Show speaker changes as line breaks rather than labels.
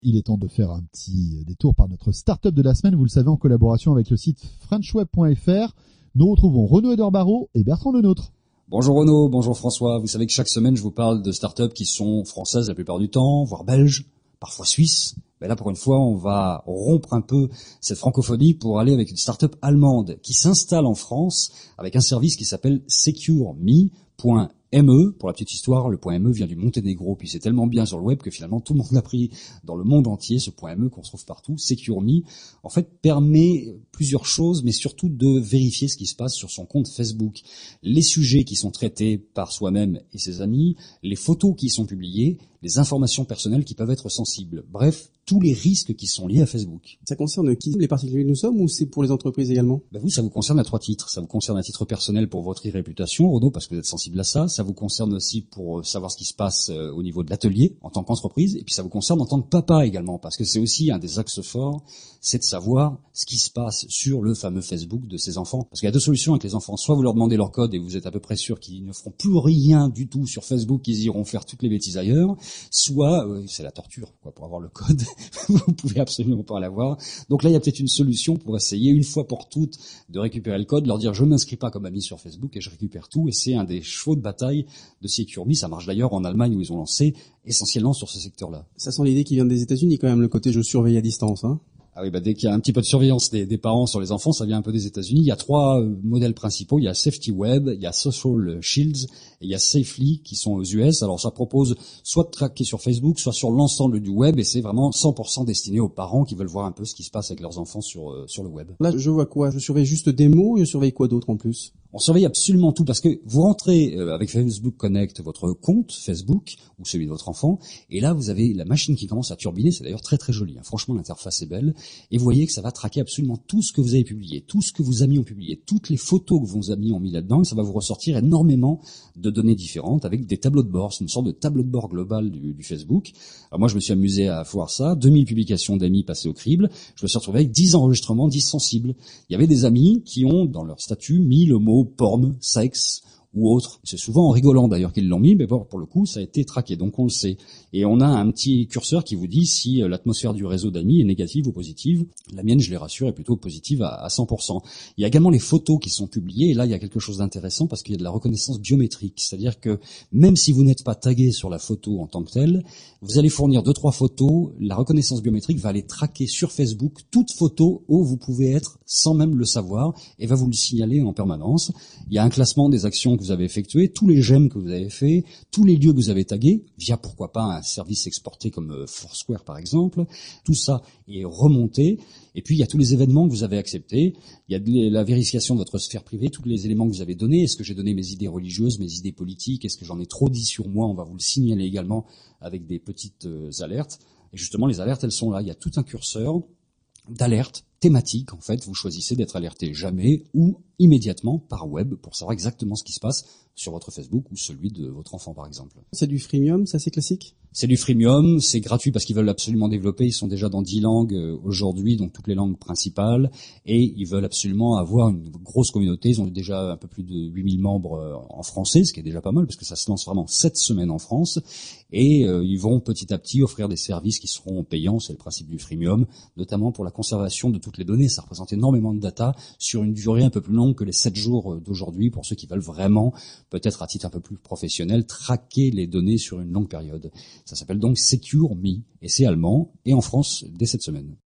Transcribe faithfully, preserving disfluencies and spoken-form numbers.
Il est temps de faire un petit détour par notre start-up de la semaine, vous le savez, en collaboration avec le site frenchweb point f r. Nous retrouvons Renaud-Edouard Barrault et Bertrand Lenôtre.
Bonjour Renaud, bonjour François. Vous savez que chaque semaine, je vous parle de start-up qui sont françaises la plupart du temps, voire belges, parfois suisses. Mais là, pour une fois, on va rompre un peu cette francophonie pour aller avec une start-up allemande qui s'installe en France avec un service qui s'appelle secure me point me. Pour la petite histoire, le .me vient du Monténégro, puis c'est tellement bien sur le web que finalement tout le monde l'a pris dans le monde entier, ce .me qu'on se trouve partout. Secure me, en fait, permet plusieurs choses, mais surtout de vérifier ce qui se passe sur son compte Facebook. Les sujets qui sont traités par soi-même et ses amis, les photos qui sont publiées, les informations personnelles qui peuvent être sensibles. Bref, tous les risques qui sont liés à Facebook.
Ça concerne qui? Les particuliers que nous sommes ou c'est pour les entreprises également?
Ben vous, ça vous concerne à trois titres. Ça vous concerne à titre personnel pour votre e-réputation, Renaud, parce que vous êtes sensible à ça. Ça vous concerne aussi pour savoir ce qui se passe au niveau de l'atelier en tant qu'entreprise. Et puis ça vous concerne en tant que papa également, parce que c'est aussi un des axes forts, c'est de savoir ce qui se passe sur le fameux Facebook de ses enfants. Parce qu'il y a deux solutions avec les enfants. Soit vous leur demandez leur code et vous êtes à peu près sûr qu'ils ne feront plus rien du tout sur Facebook, qu'ils iront faire toutes les bêtises ailleurs. Soit, euh, c'est la torture, quoi, pour avoir le code. Vous pouvez absolument pas l'avoir. Donc là, il y a peut-être une solution pour essayer une fois pour toutes de récupérer le code, leur dire je m'inscris pas comme ami sur Facebook et je récupère tout. Et c'est un des chevaux de bataille de secure me. Ça marche d'ailleurs en Allemagne où ils ont lancé essentiellement sur ce secteur-là.
Ça sent l'idée qui vient des États-Unis quand même, le côté je surveille à distance, hein.
Ah oui, bah dès qu'il y a un petit peu de surveillance des, des parents sur les enfants, ça vient un peu des États-Unis. Il y a trois euh, modèles principaux. Il y a Safety Web, il y a Social Shields et il y a Safely qui sont aux U S. Alors ça propose soit de traquer sur Facebook, soit sur l'ensemble du web, et c'est vraiment cent pour cent destiné aux parents qui veulent voir un peu ce qui se passe avec leurs enfants sur euh, sur le web.
Là, je vois quoi? Je surveille juste des mots, je surveille quoi d'autre en plus?
On surveille absolument tout parce que vous rentrez avec Facebook Connect votre compte Facebook ou celui de votre enfant et là vous avez la machine qui commence à turbiner, c'est d'ailleurs très très joli, hein. Franchement l'interface est belle et vous voyez que ça va traquer absolument tout ce que vous avez publié, tout ce que vos amis ont publié, toutes les photos que vos amis ont mis là-dedans et ça va vous ressortir énormément de données différentes avec des tableaux de bord, c'est une sorte de tableau de bord global du, du Facebook. Alors moi je me suis amusé à voir ça, deux mille publications d'amis passées au crible, je me suis retrouvé avec dix enregistrements, dix sensibles. Il y avait des amis qui ont dans leur statut mis le mot porn, sexe ou autre. C'est souvent en rigolant d'ailleurs qu'ils l'ont mis, mais bon, pour le coup, ça a été traqué, donc on le sait. Et on a un petit curseur qui vous dit si l'atmosphère du réseau d'amis est négative ou positive. La mienne, je les rassure, est plutôt positive à, à cent pour cent. Il y a également les photos qui sont publiées, et là, il y a quelque chose d'intéressant parce qu'il y a de la reconnaissance biométrique. C'est-à-dire que même si vous n'êtes pas tagué sur la photo en tant que telle, vous allez fournir deux, trois photos, la reconnaissance biométrique va aller traquer sur Facebook toute photo où vous pouvez être sans même le savoir et va vous le signaler en permanence. Il y a un classement des actions que vous avez effectuées, tous les j'aime que vous avez fait, tous les lieux que vous avez tagués, via pourquoi pas un service exporté comme Foursquare par exemple. Tout ça est remonté. Et puis il y a tous les événements que vous avez acceptés, il y a la vérification de votre sphère privée, tous les éléments que vous avez donnés. Est-ce que j'ai donné mes idées religieuses, mes idées politiques, est-ce que j'en ai trop dit sur moi? On va vous le signaler également avec des petites euh, alertes. Et justement, les alertes, elles sont là. Il y a tout un curseur d'alertes thématiques. En fait, vous choisissez d'être alerté jamais ou immédiatement par web pour savoir exactement ce qui se passe sur votre Facebook ou celui de votre enfant, par exemple.
C'est du freemium, c'est assez classique?
C'est du freemium, c'est gratuit parce qu'ils veulent absolument développer. Ils sont déjà dans dix langues aujourd'hui, donc toutes les langues principales, et ils veulent absolument avoir une grosse communauté. Ils ont déjà un peu plus de huit mille membres en français, ce qui est déjà pas mal parce que ça se lance vraiment sept semaines en France, et euh, ils vont petit à petit offrir des services qui seront payants. C'est le principe du freemium, notamment pour la conservation de toutes les données. Ça représente énormément de data sur une durée un peu plus longue que les sept jours d'aujourd'hui pour ceux qui veulent vraiment, peut-être à titre un peu plus professionnel, traquer les données sur une longue période. Ça s'appelle donc Secure Me et c'est allemand et en France dès cette semaine.